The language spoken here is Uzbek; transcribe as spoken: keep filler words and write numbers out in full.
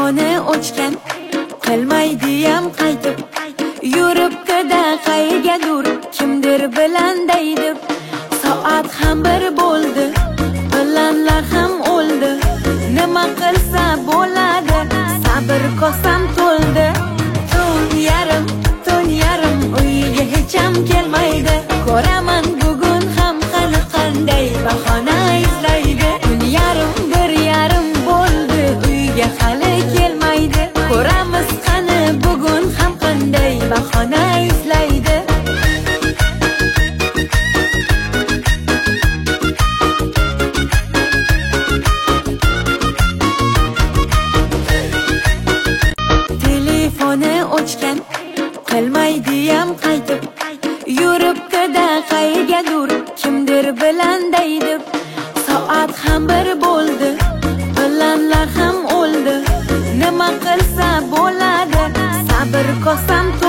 telefoni o'chgan, qilmaydiyam qaytib yuribdi-da qaygadur, kimdir bilan daydib. Soat ham bir bo'ldi, planlar ham o'ldi. Nima qilsa bo'ladi, sabr kosam to'ldi. Tun yarim, tun yarim uyiga hech ham kelmaydi. Ko'raman bugun ham qani qanday bahona izlaydi. Tun yarim, bir yarim bo'ldi, uyiga hali kelmaydi. Ko'ramiz qani bugun ham qanday bahona izlaydi. Telefoni o'chgan, qilmaydiyam qaytib yuribdi-da qaygadur, kimdir bilan daydib. Soat ham bir bo'ldi, planlar ham o'ldi. Nima qilsa bo'ladi, sabr kosam